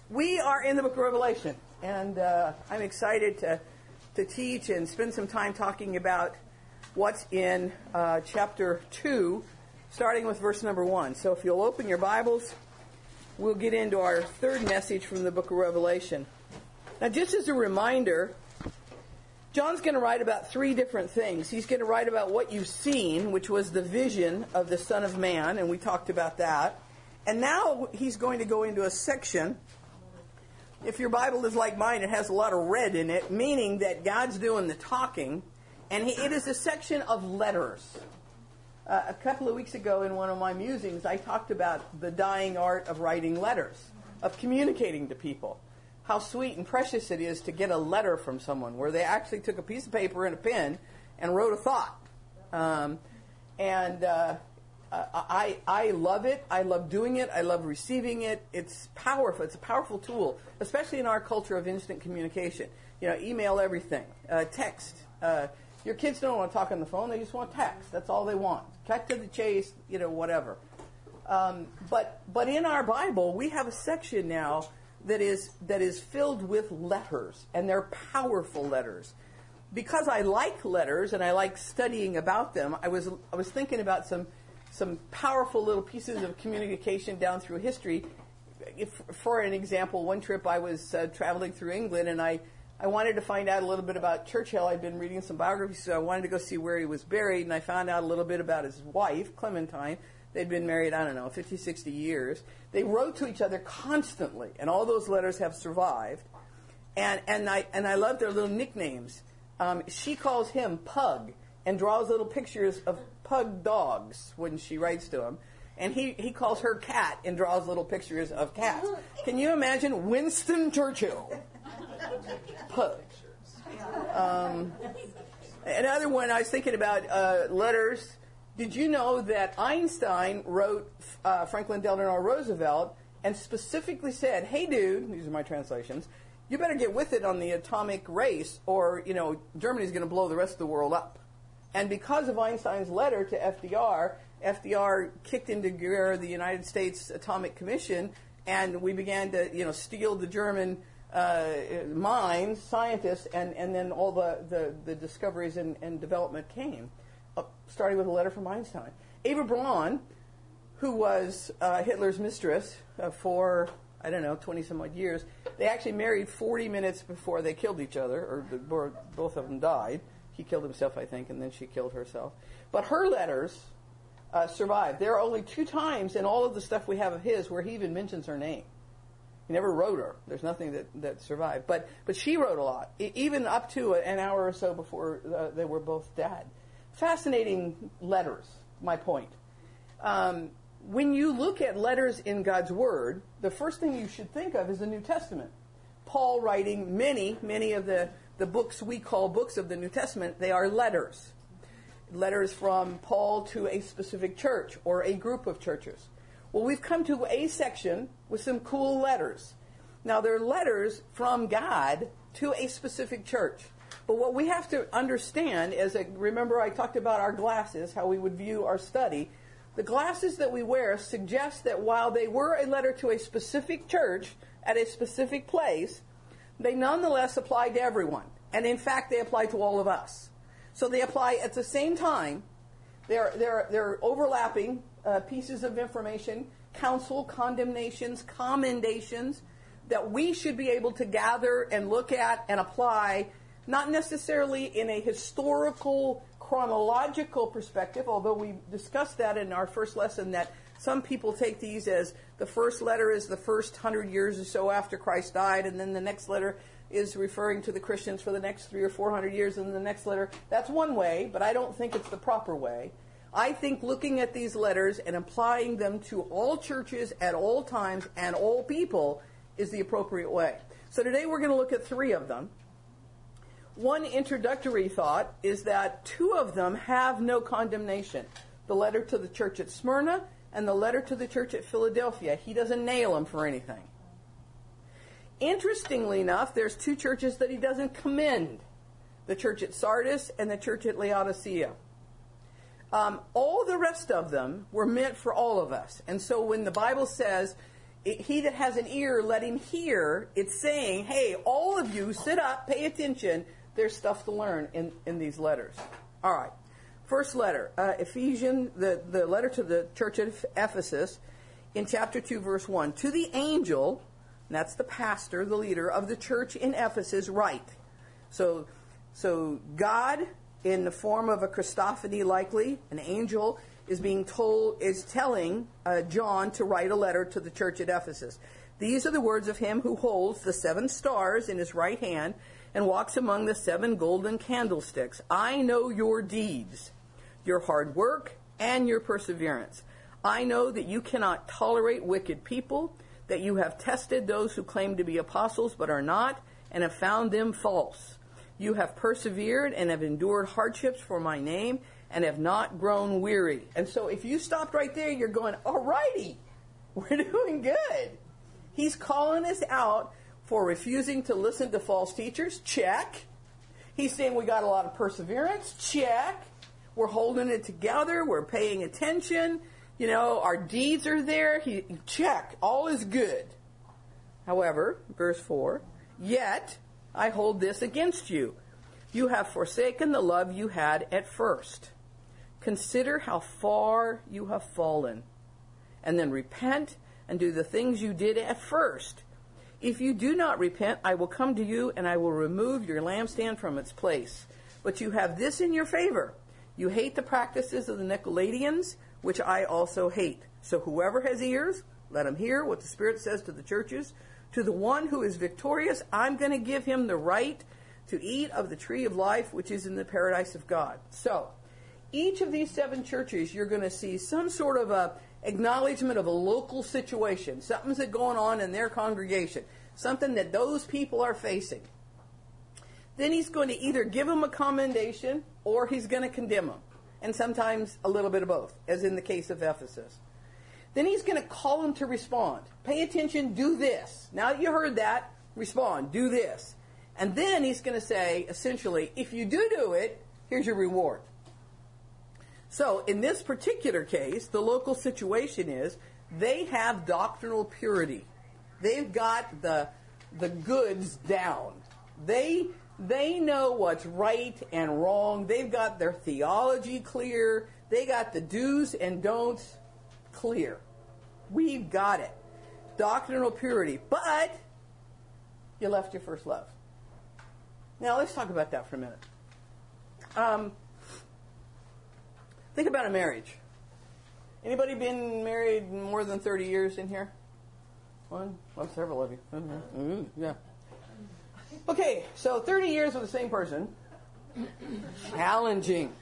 We are in the book of Revelation, and I'm excited to teach and spend some time talking about what's in chapter 2, starting with verse number 1. So if you'll open your Bibles, we'll get into our third message from the book of Revelation. Now, just as a reminder, John's going to write about three different things. He's going to write about what you've seen, which was the vision of the Son of Man, and we talked about that. And now he's going to go into a section. If your Bible is like mine, it has a lot of red in it, meaning that God's doing the talking, and it is a section of letters. A couple of weeks ago in one of my musings, I talked about the dying art of writing letters, of communicating to people. How sweet and precious it is to get a letter from someone where they actually took a piece of paper and a pen and wrote a thought. I love it. I love doing it. I love receiving it. It's powerful. It's a powerful tool, especially in our culture of instant communication. You know, email everything, text. Your kids don't want to talk on the phone. They just want text. That's all they want. Cut to the chase, whatever. But in our Bible, we have a section now that is filled with letters, and they're powerful letters. Because I like letters and I like studying about them, I was thinking about some powerful little pieces of communication down through history. For an example, one trip I was traveling through England, and I wanted to find out a little bit about Churchill. I'd been reading some biographies, so I wanted to go see where he was buried, and I found out a little bit about his wife, Clementine. They'd been married, 50, 60 years. They wrote to each other constantly, and all those letters have survived. And I love their little nicknames. She calls him Pug, and draws little pictures of pug dogs when she writes to him. And he calls her Cat and draws little pictures of cats. Can you imagine Winston Churchill? Pug. Another one, I was thinking about letters. Did you know that Einstein wrote Franklin Delano Roosevelt and specifically said, "Hey dude," these are my translations, "you better get with it on the atomic race or, Germany's going to blow the rest of the world up." And because of Einstein's letter to FDR kicked into gear the United States Atomic Commission, and we began to, steal the German minds, scientists, and then all the discoveries and development came, starting with a letter from Einstein. Eva Braun, who was Hitler's mistress for, 20-some-odd years, they actually married 40 minutes before they killed each other, or both of them died. He killed himself, I think, and then she killed herself. But her letters survived. There are only 2 times in all of the stuff we have of his where he even mentions her name. He never wrote her. There's nothing that survived. But she wrote a lot, even up to an hour or so before they were both dead. Fascinating letters, my point. When you look at letters in God's Word, the first thing you should think of is the New Testament. Paul writing many of the books we call books of the New Testament, they are letters. Letters from Paul to a specific church or a group of churches. Well, we've come to a section with some cool letters. Now, they're letters from God to a specific church. But what we have to understand is, remember I talked about our glasses, how we would view our study. The glasses that we wear suggest that while they were a letter to a specific church at a specific place, they nonetheless apply to everyone. And in fact, they apply to all of us. So they apply at the same time. They're overlapping pieces of information, counsel, condemnations, commendations that we should be able to gather and look at and apply, not necessarily in a historical, chronological perspective, although we discussed that in our first lesson, that some people take these as the first letter is the first 100 years or so after Christ died, and then the next letter is referring to the Christians for the next 300 or 400 years, and the next letter. That's one way, but I don't think it's the proper way. I think looking at these letters and applying them to all churches at all times and all people is the appropriate way. So today we're going to look at 3 of them. One introductory thought is that 2 of them have no condemnation. The letter to the church at Smyrna and the letter to the church at Philadelphia. He doesn't nail them for anything. Interestingly enough, there's 2 churches that he doesn't commend. The church at Sardis and the church at Laodicea. All the rest of them were meant for all of us. And so when the Bible says, he that has an ear, let him hear. It's saying, hey, all of you, sit up, pay attention. There's stuff to learn in these letters. All right. First letter, Ephesians, the letter to the church at Ephesus, in chapter 2, verse 1. To the angel, and that's the pastor, the leader of the church in Ephesus, write. So God, in the form of a Christophany likely, an angel, is telling John to write a letter to the church at Ephesus. These are the words of him who holds the 7 stars in his right hand and walks among the 7 golden candlesticks. I know your deeds, your hard work, and your perseverance. I know that you cannot tolerate wicked people, that you have tested those who claim to be apostles but are not, and have found them false. You have persevered and have endured hardships for my name, and have not grown weary. And so if you stopped right there, you're going, all righty, we're doing good. He's calling us out for refusing to listen to false teachers. Check. He's saying we got a lot of perseverance. Check. We're holding it together. We're paying attention. You know, our deeds are there. Check. All is good. However, verse 4, yet I hold this against you. You have forsaken the love you had at first. Consider how far you have fallen, and then repent and do the things you did at first. If you do not repent, I will come to you and I will remove your lampstand from its place. But you have this in your favor. You hate the practices of the Nicolaitans, which I also hate. So whoever has ears, let him hear what the Spirit says to the churches. To the one who is victorious, I'm going to give him the right to eat of the tree of life, which is in the paradise of God. So, each of these 7 churches, you're going to see some sort of a acknowledgement of a local situation. Something's going on in their congregation. Something that those people are facing. Then he's going to either give them a commendation or he's going to condemn them. And sometimes a little bit of both, as in the case of Ephesus. Then he's going to call them to respond. Pay attention, do this. Now that you heard that, respond, do this. And then he's going to say, essentially, if you do it, here's your reward. So, in this particular case, the local situation is they have doctrinal purity. They've got the goods down. They know what's right and wrong. They've got their theology clear. They got the do's and don'ts clear. We've got it. Doctrinal purity. But you left your first love. Now, let's talk about that for a minute. Think about a marriage. Anybody been married more than 30 years in here? One? Well, several of you. Mm-hmm. Yeah. Okay, so 30 years with the same person. Challenging.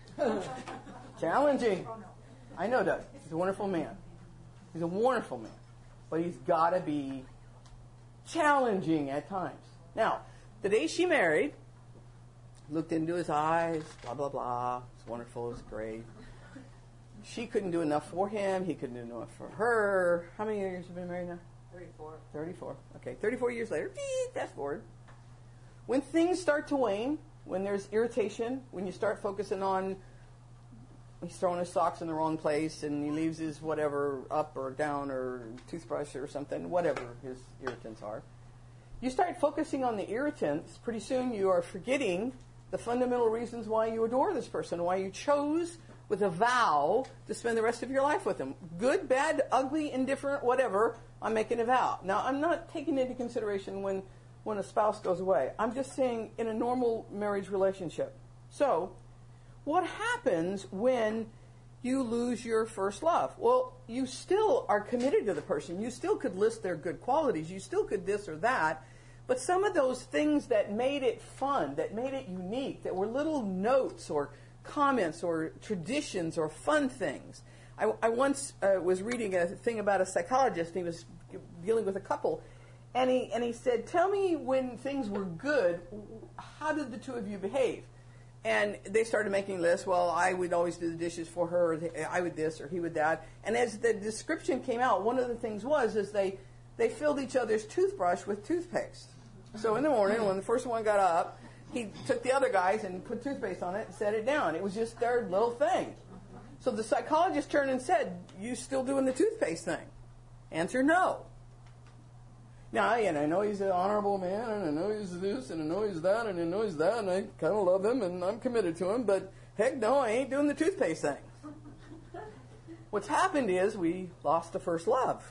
Challenging. I know Doug. He's a wonderful man. He's a wonderful man. But he's got to be challenging at times. Now, the day she married, looked into his eyes, blah, blah, blah. It's wonderful. It's great. She couldn't do enough for him. He couldn't do enough for her. How many years have you been married now? 34. 34. Okay, 34 years later, fast forward. When things start to wane, when there's irritation, when you start focusing on he's throwing his socks in the wrong place and he leaves his whatever up or down or toothbrush or something, whatever his irritants are, you start focusing on the irritants, pretty soon you are forgetting the fundamental reasons why you adore this person, why you chose with a vow to spend the rest of your life with them. Good, bad, ugly, indifferent, whatever, I'm making a vow. Now, I'm not taking into consideration when a spouse goes away. I'm just saying in a normal marriage relationship. So, what happens when you lose your first love? Well, you still are committed to the person. You still could list their good qualities. You still could this or that. But some of those things that made it fun, that made it unique, that were little notes or comments or traditions or fun things. I once was reading a thing about a psychologist, and he was dealing with a couple, and he said, tell me when things were good, how did the two of you behave? And they started making lists. Well, I would always do the dishes for her, or I would this, or he would that. And as the description came out, one of the things is they filled each other's toothbrush with toothpaste. So in the morning, when the first one got up, he took the other guys and put toothpaste on it and set it down. It was just their little thing. So the psychologist turned and said, you still doing the toothpaste thing? Answer, no. Now, and I know he's an honorable man, and I know he's this, and I know he's that, and I know he's that, and I kind of love him, and I'm committed to him, but heck no, I ain't doing the toothpaste thing. What's happened is we lost the first love.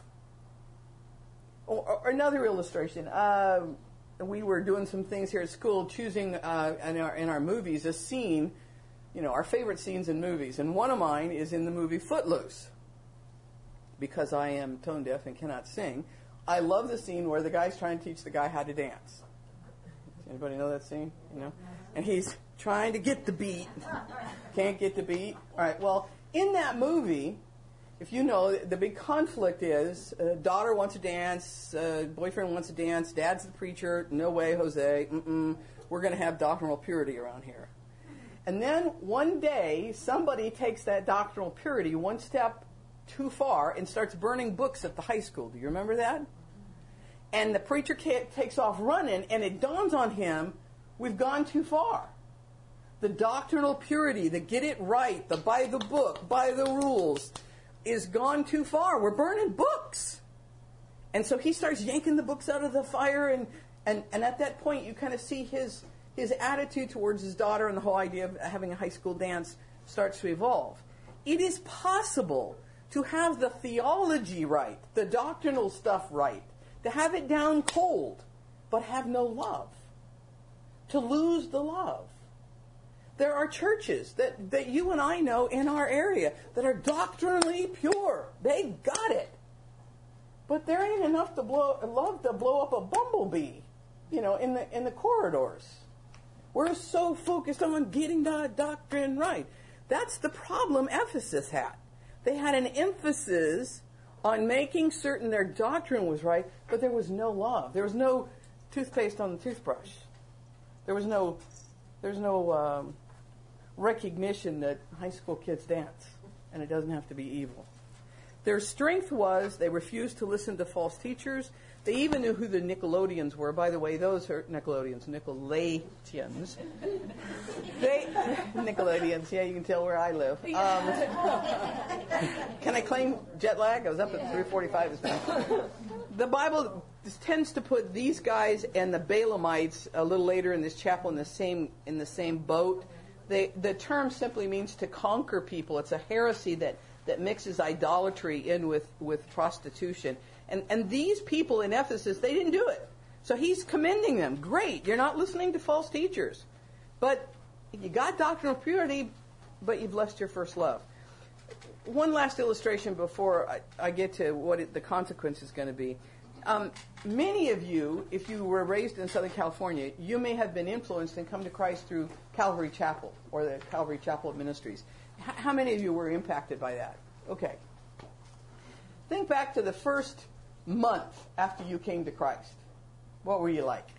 Or another illustration. We were doing some things here at school, choosing in our movies a scene, our favorite scenes in movies. And one of mine is in the movie Footloose. Because I am tone deaf and cannot sing, I love the scene where the guy's trying to teach the guy how to dance. Anybody know that scene? And he's trying to get the beat. Can't get the beat. All right, well, in that movie, if you know, the big conflict is daughter wants to dance, boyfriend wants to dance, dad's the preacher, no way, Jose, we're going to have doctrinal purity around here. And then one day, somebody takes that doctrinal purity one step too far and starts burning books at the high school. Do you remember that? And the preacher takes off running, and it dawns on him, we've gone too far. The doctrinal purity, the get it right, the by the book, by the rules, is gone too far. We're burning books. And so he starts yanking the books out of the fire, and at that point you kind of see his attitude towards his daughter, and the whole idea of having a high school dance starts to evolve. It is possible to have the theology right, the doctrinal stuff right, to have it down cold, but have no love. To lose the love. There are churches that you and I know in our area that are doctrinally pure. They got it. But there ain't enough love to blow up a bumblebee, in the corridors. We're so focused on getting the doctrine right. That's the problem Ephesus had. They had an emphasis on making certain their doctrine was right, but there was no love. There was no toothpaste on the toothbrush. There was no recognition that high school kids dance, and it doesn't have to be evil. Their strength was they refused to listen to false teachers. They even knew who the Nicolaitans were. By the way, those are Nicolaitans. Nicolaitans, yeah, you can tell where I live. Can I claim jet lag? I was up at 3:45 this morning. The Bible tends to put these guys and the Balaamites a little later in this chapel in the same boat. The term simply means to conquer people. It's a heresy that mixes idolatry in with prostitution. And these people in Ephesus, they didn't do it. So he's commending them. Great, you're not listening to false teachers. But you got doctrinal purity, but you've lost your first love. One last illustration before I get to what the consequence is going to be. Many of you, if you were raised in Southern California, you may have been influenced and come to Christ through Calvary Chapel or the Calvary Chapel Ministries. How many of you were impacted by that? Okay. Think back to the first month after you came to Christ. What were you like?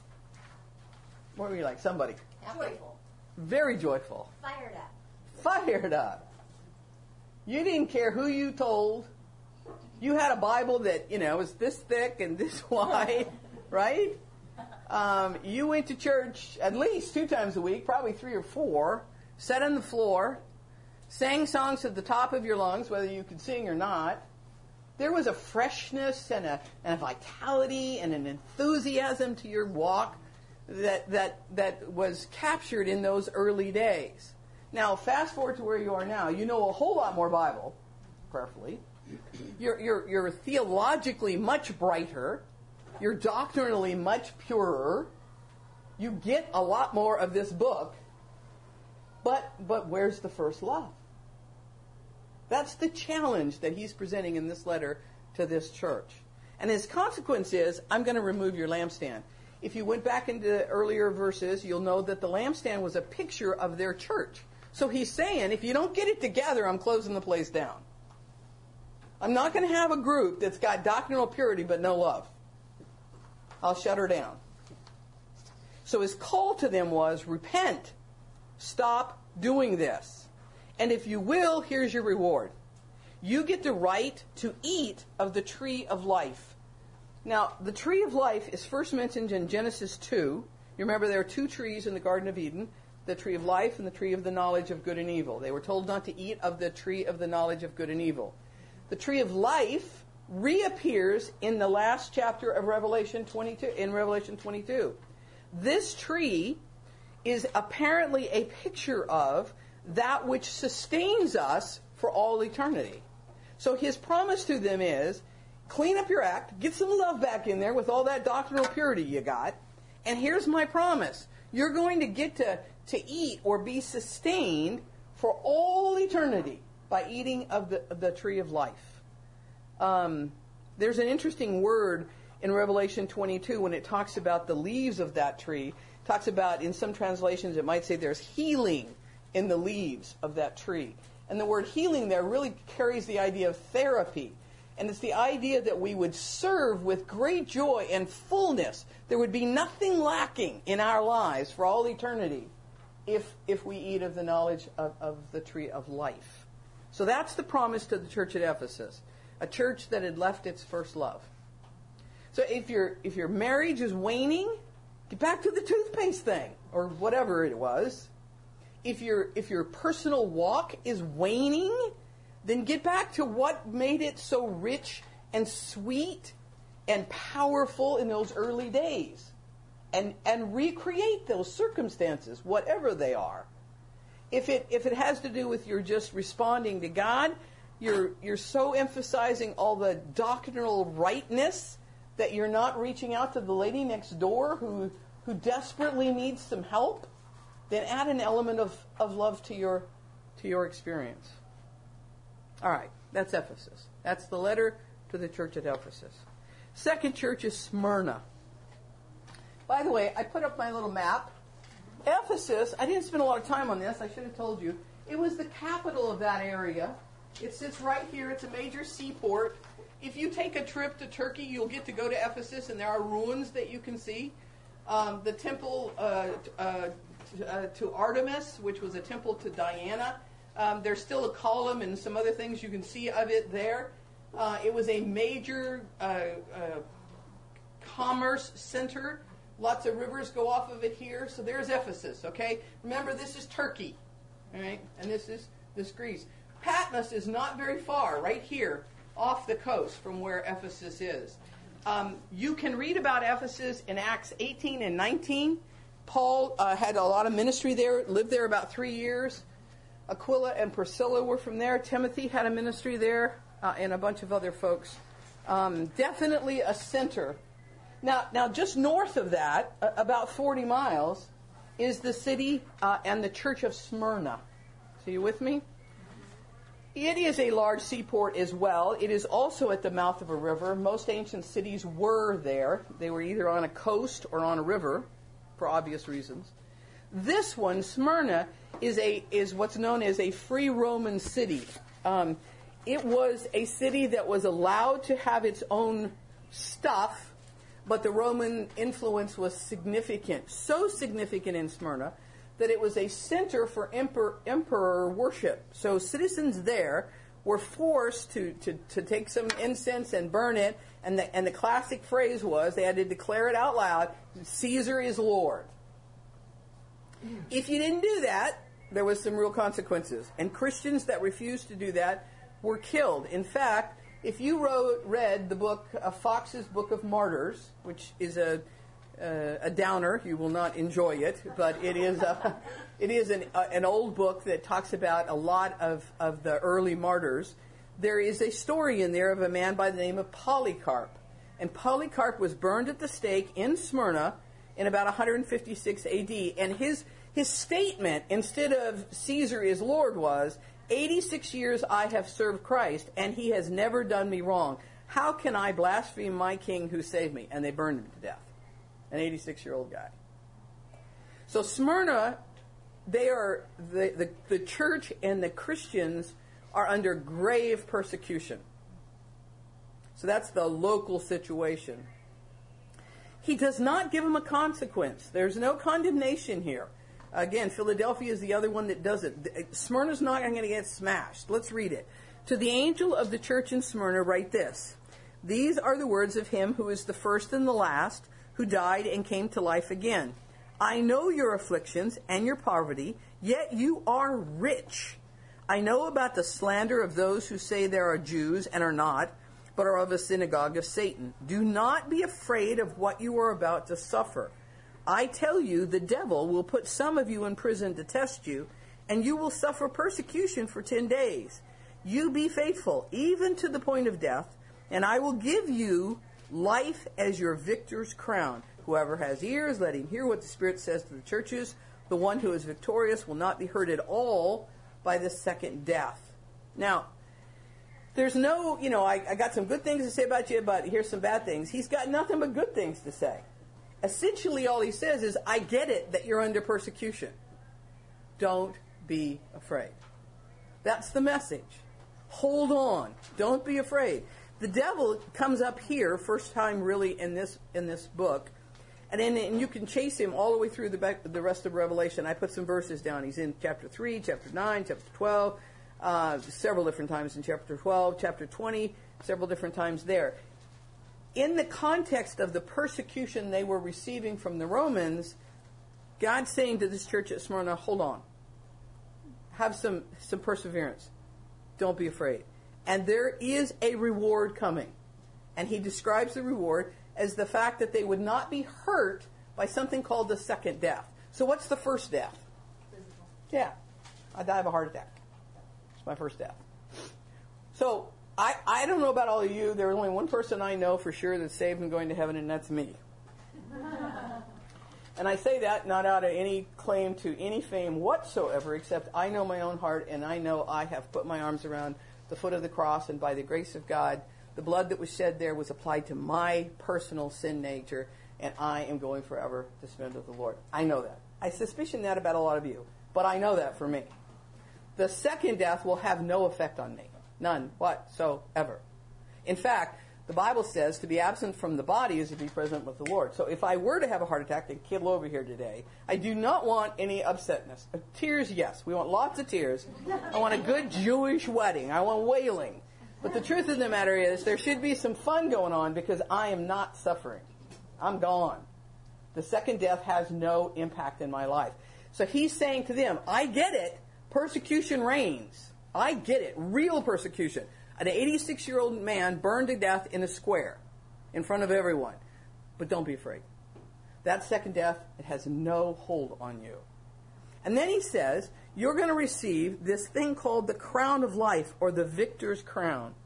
What were you like? Somebody. Joyful. Very joyful. Fired up. Fired up. You didn't care who you told. You had a Bible that, was this thick and this wide, right? You went to church at least 2 times a week, probably 3 or 4, sat on the floor, sang songs at the top of your lungs, whether you could sing or not. There was a freshness and a vitality and an enthusiasm to your walk that was captured in those early days. Now, fast forward to where you are now. You know a whole lot more Bible, prayerfully. You're theologically much brighter. You're doctrinally much purer. You get a lot more of this book. But where's the first love? That's the challenge that he's presenting in this letter to this church. And his consequence is, I'm going to remove your lampstand. If you went back into earlier verses, you'll know that the lampstand was a picture of their church. So he's saying, if you don't get it together, I'm closing the place down. I'm not going to have a group that's got doctrinal purity but no love. I'll shut her down. So his call to them was, repent. Stop doing this. And if you will, here's your reward. You get the right to eat of the tree of life. Now, the tree of life is first mentioned in Genesis 2. You remember there are 2 trees in the Garden of Eden, the tree of life and the tree of the knowledge of good and evil. They were told not to eat of the tree of the knowledge of good and evil. The tree of life reappears in the last chapter of Revelation 22, in Revelation 22. This tree is apparently a picture of that which sustains us for all eternity. So his promise to them is, clean up your act, get some love back in there with all that doctrinal purity you got, and here's my promise. You're going to get to eat or be sustained for all eternity by eating of the tree of life. There's an interesting word in Revelation 22 when it talks about the leaves of that tree. It talks about, in some translations, it might say there's healing in the leaves of that tree. And the word healing there really carries the idea of therapy. And it's the idea that we would serve with great joy and fullness. There would be nothing lacking in our lives for all eternity if we eat of the knowledge of the tree of life. So that's the promise to the church at Ephesus, a church that had left its first love. So if your marriage is waning, get back to the toothpaste thing, or whatever it was. If your personal walk is waning, then get back to what made it so rich and sweet and powerful in those early days. And recreate those circumstances, whatever they are. If it has to do with you're just responding to God, you're so emphasizing all the doctrinal rightness that you're not reaching out to the lady next door who desperately needs some help, then add an element of love to your experience. All right, that's Ephesus. That's the letter to the church at Ephesus. Second church is Smyrna. By the way, I put up my little map. Ephesus, I didn't spend a lot of time on this. I should have told you. It was the capital of that area. It sits right here. It's a major seaport. If you take a trip to Turkey, you'll get to go to Ephesus, and there are ruins that you can see. The temple to Artemis, which was a temple to Diana. There's still a column and some other things you can see of it there. It was a major commerce center. Lots of rivers go off of it here. So there's Ephesus, okay? Remember, this is Turkey, all right? And this is Greece. Patmos is not very far, right here, off the coast from where Ephesus is. You can read about Ephesus in Acts 18 and 19. Paul had a lot of ministry there, lived there about 3 years. Aquila and Priscilla were from there. Timothy had a ministry there, and a bunch of other folks. Definitely a center. Now, just north of that, about 40 miles, is the city and the church of Smyrna. So you with me? It is a large seaport as well. It is also at the mouth of a river. Most ancient cities were there. They were either on a coast or on a river, for obvious reasons. This one, Smyrna, is what's known as a free Roman city. It was a city that was allowed to have its own stuff, but the Roman influence was significant. So significant in Smyrna that it was a center for emperor worship. So citizens there were forced to take some incense and burn it, and the classic phrase was, they had to declare it out loud, Caesar is Lord. If you didn't do that, there was some real consequences. And Christians that refused to do that were killed. In fact, if you read the book, Fox's Book of Martyrs, which is a downer, you will not enjoy it, but it is an old book that talks about a lot of the early martyrs. There is a story in there of a man by the name of Polycarp. And Polycarp was burned at the stake in Smyrna in about 156 AD. And his statement, instead of Caesar is Lord, was, 86 years I have served Christ, and he has never done me wrong. How can I blaspheme my king who saved me? And they burned him to death. An 86-year-old guy. So Smyrna, they are the church and the Christians are under grave persecution. So that's the local situation. He does not give them a consequence. There's no condemnation here. Again, Philadelphia is the other one that does it. Smyrna's not going to get smashed. Let's read it. To the angel of the church in Smyrna write this. These are the words of him who is the first and the last, who died and came to life again. I know your afflictions and your poverty, yet you are rich. I know about the slander of those who say they are Jews and are not, but are of a synagogue of Satan. Do not be afraid of what you are about to suffer. I tell you, the devil will put some of you in prison to test you, and you will suffer persecution for 10 days. You be faithful, even to the point of death, and I will give you life as your victor's crown. Whoever has ears, let him hear what the Spirit says to the churches. The one who is victorious will not be hurt at all by the second death. Now, there's no, I got some good things to say about you, but here's some bad things. He's got nothing but good things to say. Essentially, all he says is, I get it that you're under persecution. Don't be afraid. That's the message. Hold on. Don't be afraid. The devil comes up here, first time really in this book, and you can chase him all the way through the rest of Revelation. I put some verses down. He's in chapter 3, chapter 9, chapter 12, several different times in chapter 12, chapter 20, several different times there. In the context of the persecution they were receiving from the Romans, God's saying to this church at Smyrna, hold on. Have some perseverance. Don't be afraid. And there is a reward coming. And he describes the reward as the fact that they would not be hurt by something called the second death. So what's the first death? Physical. Yeah. I die of a heart attack. It's my first death. So I don't know about all of you. There's only one person I know for sure that's saved and going to heaven, and that's me. And I say that not out of any claim to any fame whatsoever, except I know my own heart, and I know I have put my arms around the foot of the cross, and by the grace of God, the blood that was shed there was applied to my personal sin nature, and I am going forever to spend with the Lord. I know that. I suspicion that about a lot of you, but I know that for me. The second death will have no effect on me. None whatsoever. In fact, the Bible says to be absent from the body is to be present with the Lord. So if I were to have a heart attack and keel over here today, I do not want any upsetness. Tears, yes. We want lots of tears. I want a good Jewish wedding. I want wailing. But the truth of the matter is there should be some fun going on because I am not suffering. I'm gone. The second death has no impact in my life. So he's saying to them, I get it. Persecution reigns. I get it. Real persecution. An 86-year-old man burned to death in a square in front of everyone. But don't be afraid. That second death, it has no hold on you. And then he says, you're going to receive this thing called the crown of life, or the victor's crown.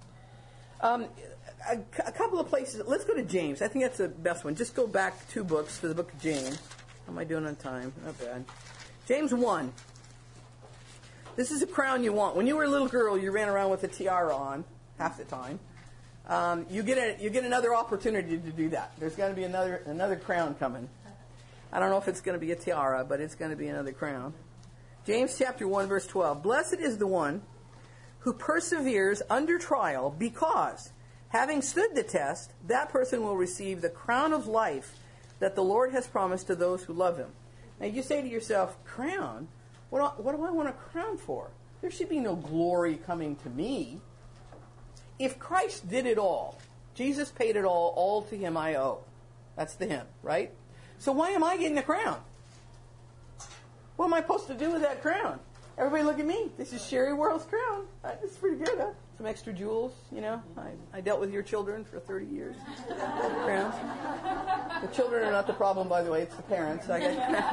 A couple of places. Let's go to James. I think that's the best one. Just go back 2 books to the book of James. How am I doing on time? Not bad. James 1. This is a crown you want. When you were a little girl, you ran around with a tiara on half the time. You get another opportunity to do that. There's going to be another crown coming. I don't know if it's going to be a tiara, but it's going to be another crown. James chapter 1, verse 12. Blessed is the one who perseveres under trial, because, having stood the test, that person will receive the crown of life that the Lord has promised to those who love him. Now you say to yourself, crown? What do I want a crown for? There should be no glory coming to me. If Christ did it all, Jesus paid it all to him I owe. That's the him, right? So why am I getting a crown? What am I supposed to do with that crown? Everybody look at me. This is Sherry Worrell's crown. This is pretty good, huh? Some extra jewels, I dealt with your children for 30 years. Crowns. The children are not the problem, by the way. It's the parents. I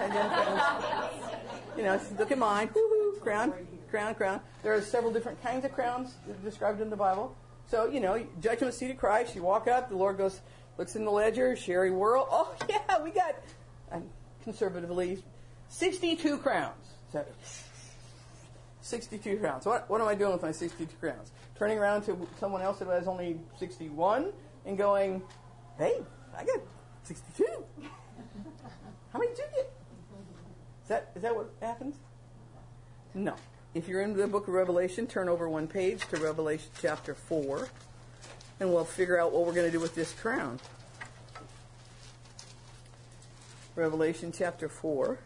get look at mine. Woo-hoo. Crown. There are several different kinds of crowns described in the Bible. So, judgment seat of Christ. You walk up. The Lord looks in the ledger. Sherry Worrell. Oh, yeah, we got, conservatively, 62 crowns. So, 62 crowns. What am I doing with my 62 crowns? Turning around to someone else that has only 61 and going, hey, I got 62. How many did you get? Is that what happens? No. If you're in the book of Revelation, turn over 1 page to Revelation chapter 4, and we'll figure out what we're going to do with this crown. Revelation chapter 4.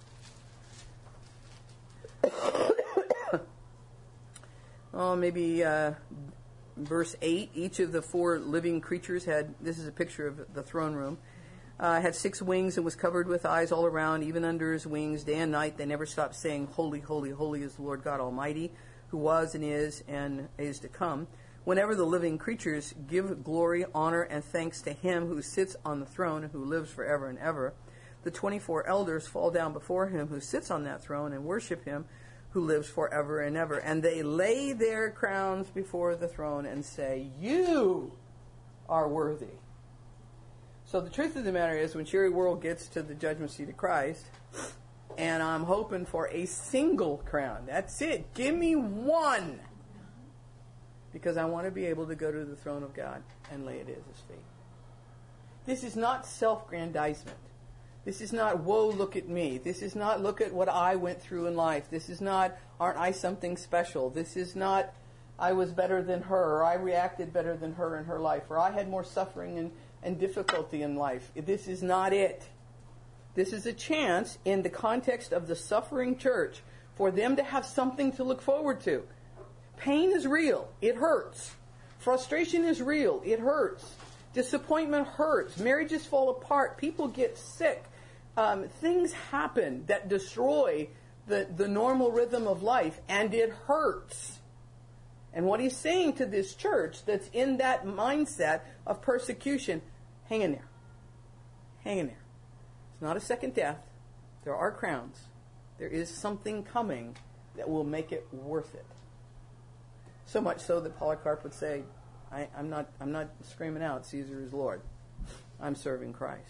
Maybe verse 8. Each of the 4 living creatures this is a picture of the throne room, had 6 wings and was covered with eyes all around, even under his wings, day and night. They never stopped saying, Holy, holy, holy is the Lord God Almighty, who was and is to come. Whenever the living creatures give glory, honor, and thanks to him who sits on the throne and who lives forever and ever, the 24 elders fall down before him who sits on that throne and worship him who lives forever and ever. And they lay their crowns before the throne and say, "You are worthy." So the truth of the matter is, when Sherry World gets to the judgment seat of Christ, and I'm hoping for a single crown. That's it. Give me one. Because I want to be able to go to the throne of God and lay it at his feet. This is not self-grandizement. This is not, whoa, look at me. This is not, look at what I went through in life. This is not, aren't I something special? This is not, I was better than her, or I reacted better than her in her life, or I had more suffering and difficulty in life. This is not it. This is a chance, in the context of the suffering church, for them to have something to look forward to. Pain is real. It hurts. Frustration is real. It hurts. Disappointment hurts. Marriages fall apart. People get sick. Things happen that destroy the normal rhythm of life, and it hurts. And what he's saying to this church that's in that mindset of persecution, hang in there. Hang in there. It's not a second death. There are crowns. There is something coming that will make it worth it. So much so that Polycarp would say, I'm not screaming out, Caesar is Lord. I'm serving Christ.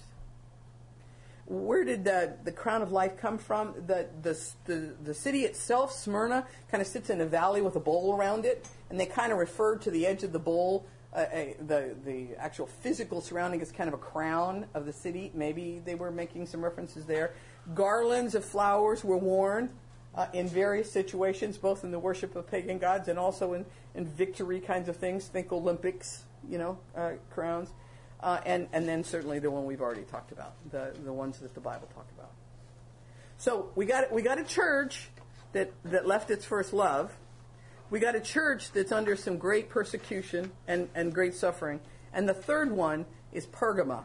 Where did the crown of life come from? The city itself, Smyrna, kind of sits in a valley with a bowl around it, and they kind of refer to the edge of the bowl, the actual physical surrounding as kind of a crown of the city. Maybe they were making some references there. Garlands of flowers were worn in various situations, both in the worship of pagan gods and also in victory kinds of things. Think Olympics, crowns. And then certainly the one we've already talked about, the ones that the Bible talked about. So we got a church that left its first love. We got a church that's under some great persecution and great suffering. And the third one is Pergama.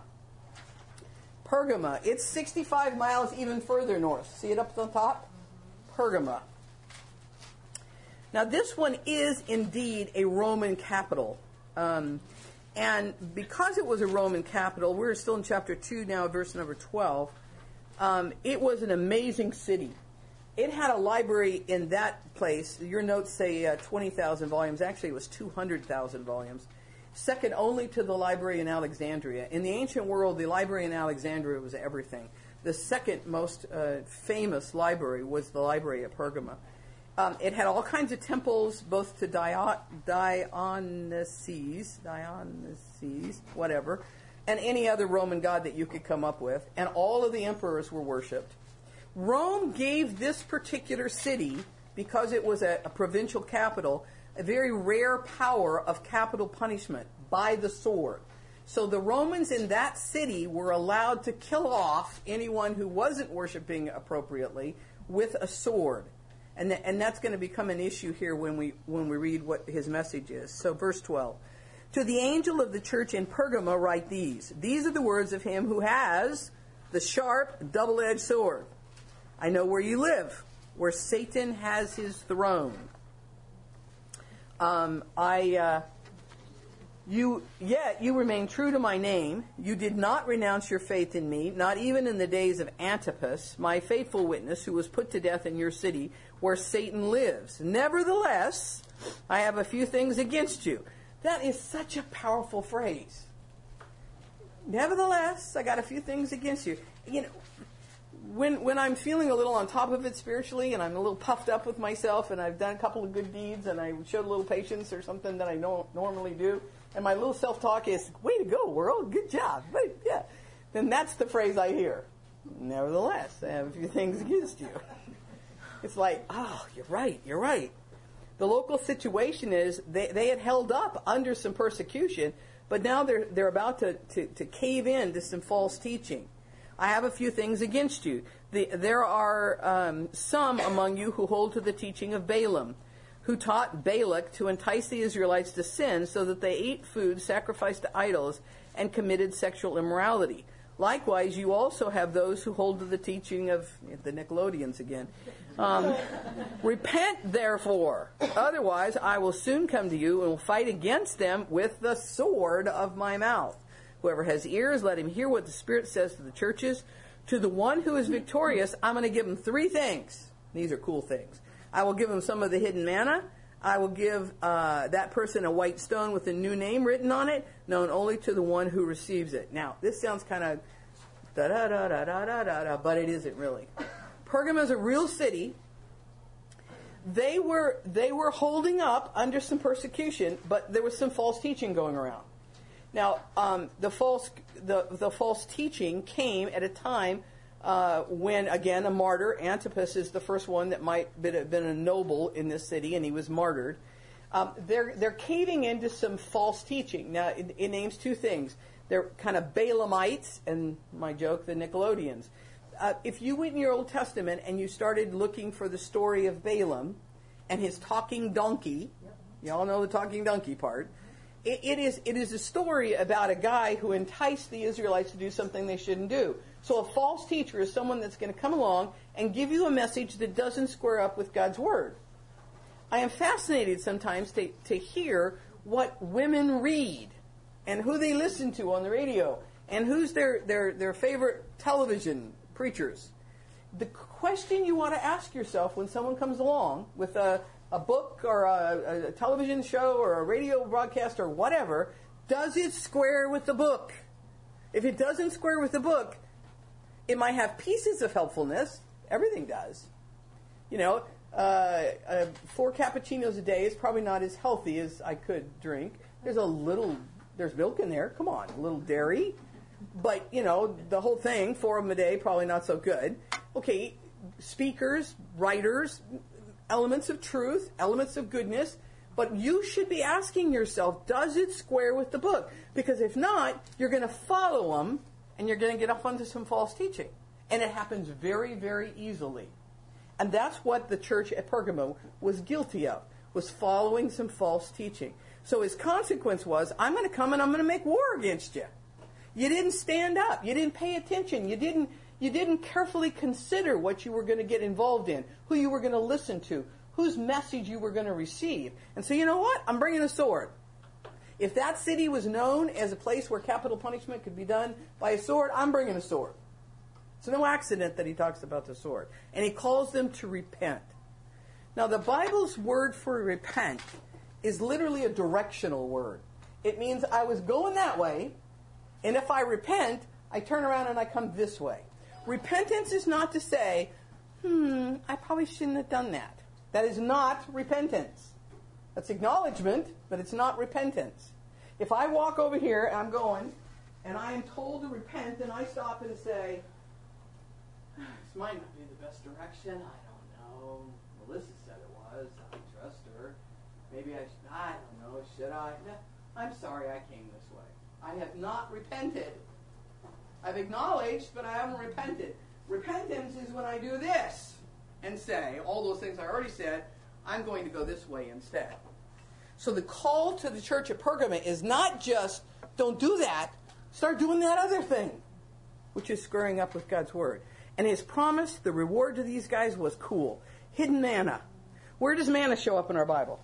Pergama, it's 65 miles even further north. See it up on top? Pergama. Now this one is indeed a Roman capital. And because it was a Roman capital, we're still in chapter 2 now, verse number 12, it was an amazing city. It had a library in that place. Your notes say 20,000 volumes. Actually, it was 200,000 volumes. Second only to the library in Alexandria. In the ancient world, the library in Alexandria was everything. The second most famous library was the library at Pergama. It had all kinds of temples, both to Dionysus, whatever, and any other Roman god that you could come up with, and all of the emperors were worshipped. Rome gave this particular city, because it was a provincial capital, a very rare power of capital punishment by the sword. So the Romans in that city were allowed to kill off anyone who wasn't worshiping appropriately with a sword. And that's going to become an issue here when we read what his message is. So verse 12. To the angel of the church in Pergama write these. These are the words of him who has the sharp, double-edged sword. I know where you live, where Satan has his throne. You remain true to my name. You did not renounce your faith in me, not even in the days of Antipas, my faithful witness, who was put to death in your city, where Satan lives. Nevertheless, I have a few things against you. That is such a powerful phrase. Nevertheless, I got a few things against you. When I'm feeling a little on top of it spiritually, and I'm a little puffed up with myself, and I've done a couple of good deeds, and I showed a little patience or something that I don't normally do, and my little self-talk is, way to go, world, good job. Yeah. Then that's the phrase I hear. Nevertheless, I have a few things against you. It's like, oh, you're right. The local situation is they had held up under some persecution, but now they're about to cave in to some false teaching. I have a few things against you. There are some among you who hold to the teaching of Balaam, who taught Balak to entice the Israelites to sin so that they ate food sacrificed to idols and committed sexual immorality. Likewise, you also have those who hold to the teaching of the Nicolaitans again, Repent, therefore. Otherwise, I will soon come to you and will fight against them with the sword of my mouth. Whoever has ears, let him hear what the Spirit says to the churches. To the one who is victorious, I'm going to give him 3 things. These are cool things. I will give him some of the hidden manna. I will give that person a white stone with a new name written on it, known only to the one who receives it. Now, this sounds kind of da-da-da-da-da-da-da, but it isn't really. Pergamum is a real city. They were holding up under some persecution, but there was some false teaching going around. Now, the false teaching came at a time when, again, a martyr, Antipas is the first one that might have been a noble in this city, and he was martyred. They're caving into some false teaching. Now, it names 2 things. They're kind of Balaamites, and my joke, the Nickelodeons. If you went in your Old Testament and you started looking for the story of Balaam and his talking donkey, you all know the talking donkey part, it is a story about a guy who enticed the Israelites to do something they shouldn't do. So a false teacher is someone that's going to come along and give you a message that doesn't square up with God's Word. I am fascinated sometimes to hear what women read and who they listen to on the radio and who's their favorite television preachers. The question you want to ask yourself when someone comes along with a book or a television show or a radio broadcast or whatever, does it square with the book? If it doesn't square with the book, it might have pieces of helpfulness. Everything does. 4 cappuccinos a day is probably not as healthy as I could drink. There's milk in there. Come on, a little dairy. But, the whole thing, 4 of them a day, probably not so good. Okay, speakers, writers, elements of truth, elements of goodness. But you should be asking yourself, does it square with the book? Because if not, you're going to follow them and you're going to get off onto some false teaching. And it happens very, very easily. And that's what the church at Pergamum was guilty of, was following some false teaching. So his consequence was, I'm going to come and I'm going to make war against you. You didn't stand up. You didn't pay attention. You didn't carefully consider what you were going to get involved in, who you were going to listen to, whose message you were going to receive. And so, you know what? I'm bringing a sword. If that city was known as a place where capital punishment could be done by a sword, I'm bringing a sword. It's no accident that he talks about the sword. And he calls them to repent. Now, the Bible's word for repent is literally a directional word. It means I was going that way, and if I repent, I turn around and I come this way. Repentance is not to say, I probably shouldn't have done that. That is not repentance. That's acknowledgement, but it's not repentance. If I walk over here and I'm going, and I am told to repent, and I stop and say, this might not be the best direction, I don't know. Melissa said it was, I trust her. Maybe I don't know, should I? No, I'm sorry I came this way. I have not repented. I've acknowledged, but I haven't repented. Repentance is when I do this and say, all those things I already said, I'm going to go this way instead. So the call to the church at Pergamum is not just, don't do that, start doing that other thing, which is squaring up with God's Word. And his promise, the reward to these guys was cool. Hidden manna. Where does manna show up in our Bible?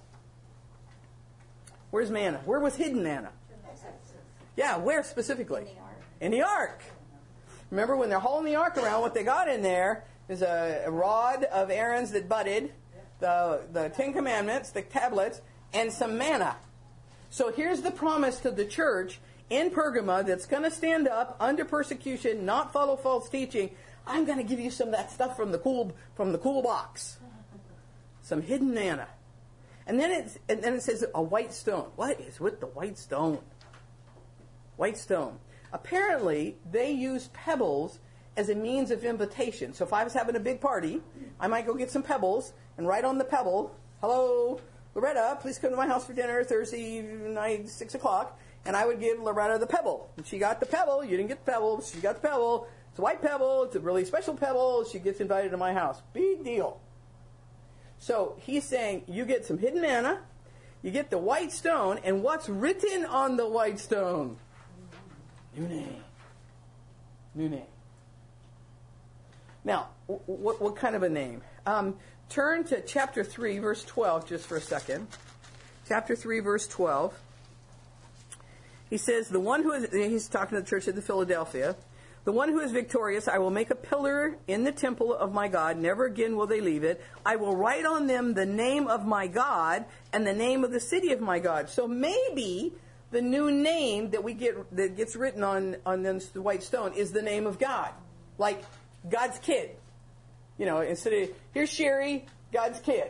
Where's manna? Where was hidden manna? Yeah, where specifically? In the ark. Remember when they're hauling the ark around, what they got in there is a rod of Aaron's that budded, the 10 Commandments, the tablets, and some manna. So here's the promise to the church in Pergamum that's going to stand up under persecution, not follow false teaching. I'm going to give you some of that stuff from the cool box. Some hidden manna. And then it says a white stone. What is with the white stone? White stone. Apparently, they used pebbles as a means of invitation. So if I was having a big party, I might go get some pebbles and write on the pebble, hello, Loretta, please come to my house for dinner Thursday night, 6 o'clock. And I would give Loretta the pebble. And she got the pebble. You didn't get the pebble. She got the pebble. It's a white pebble. It's a really special pebble. She gets invited to my house. Big deal. So he's saying you get some hidden manna, you get the white stone, and what's written on the white stone? New name. New name. Now, what kind of a name? Turn to chapter 3, verse 12, just for a second. Chapter 3, verse 12. He says, he's talking to the church of Philadelphia, the one who is victorious, I will make a pillar in the temple of my God. Never again will they leave it. I will write on them the name of my God and the name of the city of my God. So maybe the new name that gets written on this white stone is the name of God. Like God's kid. You know, instead of, here's Sherry, God's kid.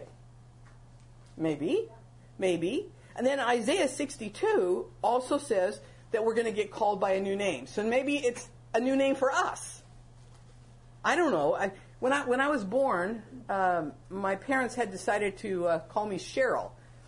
Maybe. And then Isaiah 62 also says that we're going to get called by a new name. So maybe it's a new name for us. I don't know. When I was born, my parents had decided to call me Cheryl,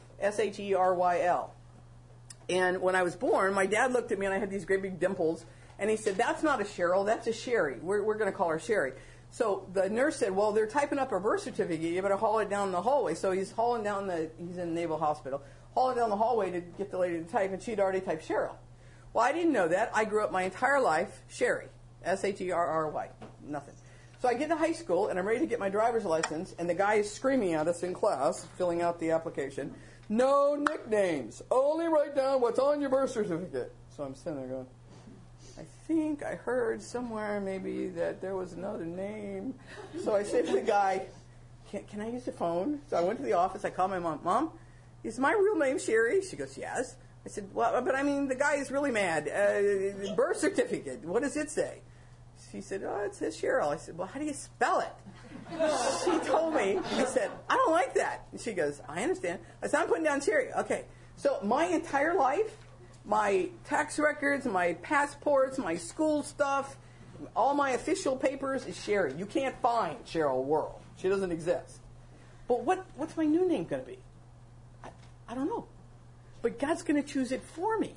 Sheryl. And when I was born, my dad looked at me and I had these great big dimples, and he said, "That's not a Cheryl, that's a Sherry. We're going to call her Sherry." So the nurse said, "Well, they're typing up a birth certificate. You better haul it down the hallway." So he's he's in Naval Hospital, hauling down the hallway to get the lady to type, and she'd already typed Cheryl. Well, I didn't know that. I grew up my entire life Sherry, Sherry, nothing. So I get to high school, and I'm ready to get my driver's license, and the guy is screaming at us in class, filling out the application, "No nicknames. Only write down what's on your birth certificate." So I'm sitting there going, I think I heard somewhere maybe that there was another name. So I said to the guy, can I use the phone? So I went to the office. I called my mom. "Mom, is my real name Sherry?" She goes, "Yes." I said, "Well, but I mean, the guy is really mad. Birth certificate, what does it say?" She said, "Oh, it says Cheryl." I said, "Well, how do you spell it?" She told me. I said, "I don't like that." And she goes, "I understand." I said, "I'm putting down Sherry." Okay. So my entire life, my tax records, my passports, my school stuff, all my official papers is Sherry. You can't find Cheryl Worrell. She doesn't exist. But what's my new name going to be? I don't know. But God's going to choose it for me.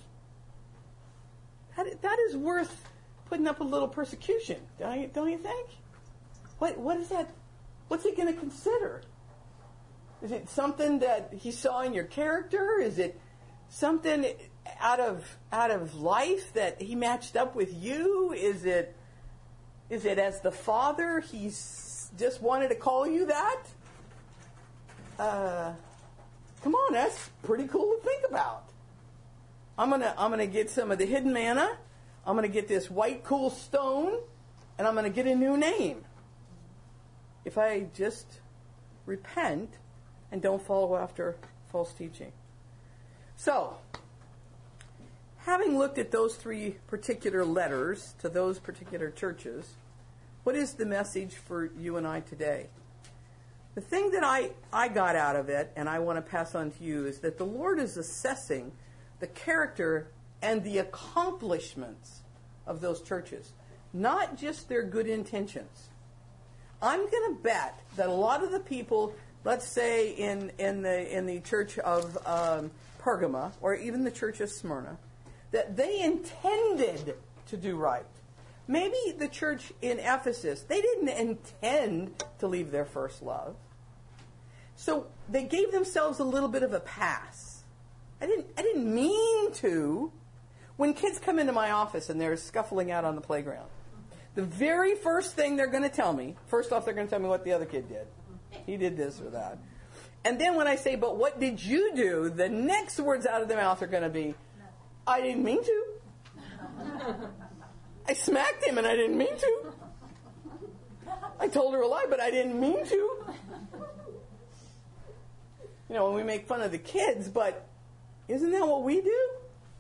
That is worth putting up a little persecution, don't you think? What is that? What's he going to consider? Is it something that he saw in your character? Is it something out of life that he matched up with you? Is it as the father he's just wanted to call you that? Come on, that's pretty cool to think about. I'm gonna get some of the hidden manna. I'm gonna get this white cool stone, and I'm gonna get a new name. If I just repent and don't follow after false teaching. So, having looked at those three particular letters to those particular churches, what is the message for you and I today? The thing that I got out of it, and I want to pass on to you, is that the Lord is assessing the character and the accomplishments of those churches, not just their good intentions. I'm going to bet that a lot of the people, let's say in the church of Pergama, or even the church of Smyrna, that they intended to do right. Maybe the church in Ephesus, they didn't intend to leave their first love. So they gave themselves a little bit of a pass. I didn't mean to. When kids come into my office and they're scuffling out on the playground, the very first thing they're going to tell me, first off, they're going to tell me what the other kid did. He did this or that. And then when I say, "But what did you do?" the next words out of their mouth are going to be, "I didn't mean to. I smacked him and I didn't mean to. I told her a lie, but I didn't mean to." You know, we make fun of the kids, but isn't that what we do?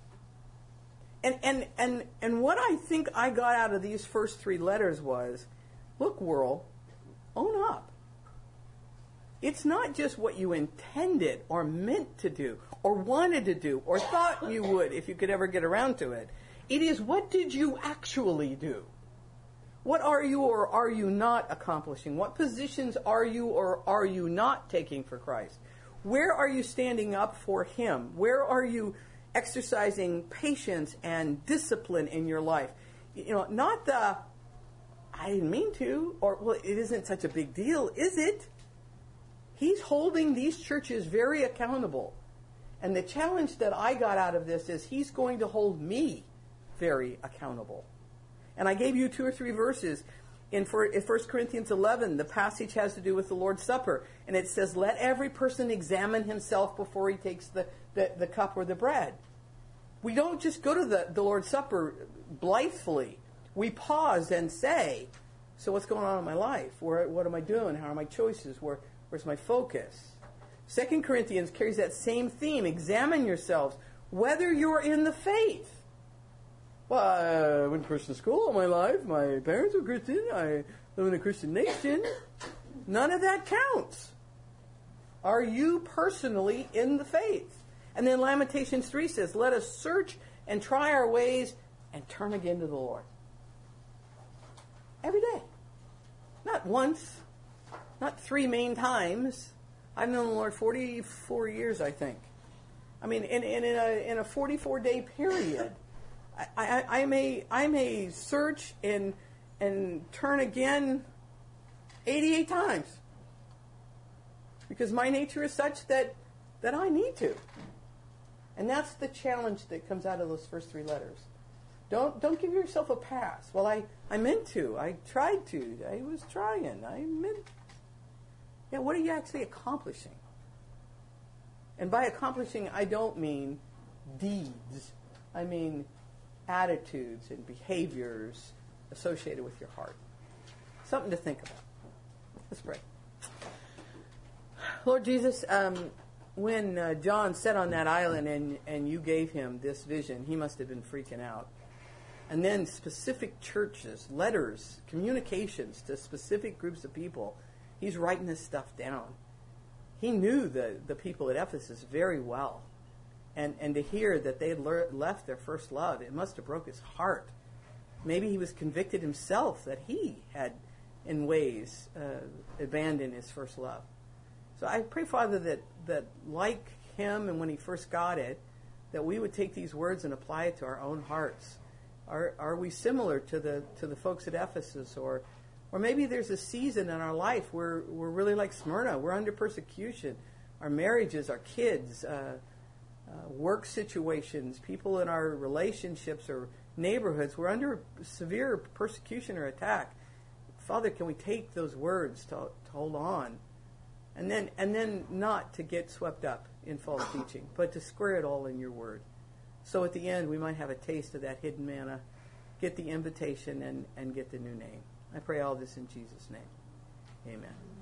And what I think I got out of these first three letters was, look, world, own up. It's not just what you intended or meant to do or wanted to do or thought you would if you could ever get around to it. It is, what did you actually do? What are you or are you not accomplishing? What positions are you or are you not taking for Christ? Where are you standing up for Him? Where are you exercising patience and discipline in your life? You know, not the, "I didn't mean to," or, "Well, it isn't such a big deal, is it?" He's holding these churches very accountable. And the challenge that I got out of this is He's going to hold me very accountable. And I gave you 2 or 3 verses. In 1 Corinthians 11, the passage has to do with the Lord's Supper. And it says, let every person examine himself before he takes the cup or the bread. We don't just go to the Lord's Supper blithely. We pause and say, so what's going on in my life? What am I doing? How are my choices? Where's my focus? 2 Corinthians carries that same theme. Examine yourselves, whether you're in the faith. Well, I went to Christian school all my life. My parents were Christian. I live in a Christian nation. None of that counts. Are you personally in the faith? And then Lamentations 3 says, let us search and try our ways and turn again to the Lord. Every day. Not once. Not 3 main times. I've known the Lord 44 years, I think. I mean, in a 44-day period, I may search and turn again 88 times. Because my nature is such that I need to. And that's the challenge that comes out of those first 3 letters. Don't give yourself a pass. Well, I meant to. I tried to. I was trying. I meant. Yeah, what are you actually accomplishing? And by accomplishing, I don't mean deeds. I mean attitudes and behaviors associated with your heart. Something to think about. Let's pray. Lord Jesus, when John sat on that island and you gave him this vision, he must have been freaking out. And then specific churches, letters, communications to specific groups of people, he's writing this stuff down. He knew the people at Ephesus very well. And to hear that they had left their first love, it must have broke his heart. Maybe he was convicted himself that he had, in ways, abandoned his first love. So I pray, Father, that like him and when he first got it, that we would take these words and apply it to our own hearts. Are we similar to the folks at Ephesus, or maybe there's a season in our life where we're really like Smyrna. We're under persecution. Our marriages, our kids, work situations, people in our relationships or neighborhoods, we're under severe persecution or attack. Father, can we take those words to hold on, and then not to get swept up in false teaching, but to square it all in your word. So at the end, we might have a taste of that hidden manna, get the invitation, and get the new name. I pray all this in Jesus' name. Amen.